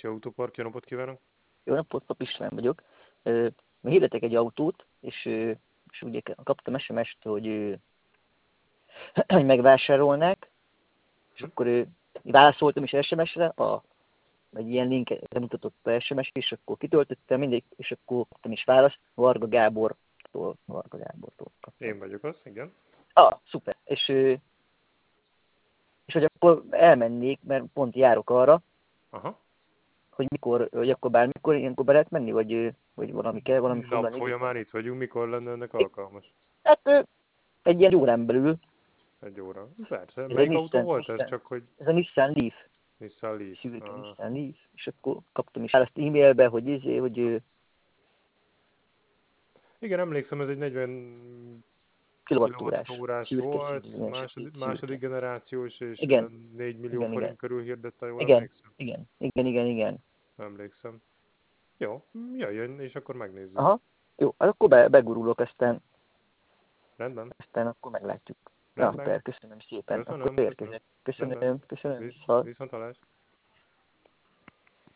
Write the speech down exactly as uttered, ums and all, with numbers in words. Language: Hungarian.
Bácsi Autópark, jó napot kívánok! Jó napot, Pap István vagyok. Hirdetek egy autót, és, és ugye kaptam es em est, hogy, hogy megvásárolnák, és Hm? akkor válaszoltam is es em esre, a, egy ilyen linket mutatott a es em es, és akkor kitöltöttem mindig, és akkor kaptam is választ, Varga Gábortól, Varga Gábortól kaptam. Én vagyok az, igen. Ah, szuper. És, és hogy akkor elmennék, mert pont járok arra, Aha. hogy mikor, hogy akkor bármikor, ilyenkor be lehet menni, vagy, vagy valami kell, valami Nap foglalni. folyamán itt vagyunk, mikor lenne ennek alkalmas? Hát egy ilyen órán belül. Egy óra. Persze. Ez a Melyik autó Nissan, volt ez? Nissan, Csak hogy ez a Nissan Leaf, Nissan Leaf. szűke Ah. Nissan Leaf, és akkor kaptam is ezt e-mailbe, hogy izé, hogy ő, Igen, emlékszem, ez egy negyven kilowattórás, kilowattórás szürke volt, színű, második, szürke. második generációs, és Igen, négy millió igen, igen, forint körül hirdette, jól igen, emlékszem? igen, igen, igen, igen. Emlékszem. Jó, jöjjön, és akkor megnézzük. Aha, jó, hát akkor be, begurulok, aztán, Rendben? aztán akkor meglátjuk. Na, Rendben? per, köszönöm szépen, akkor Köszönöm, köszönöm. érkezek. Rendben. Köszönöm, köszönöm, Visz, viszont. viszont hallás.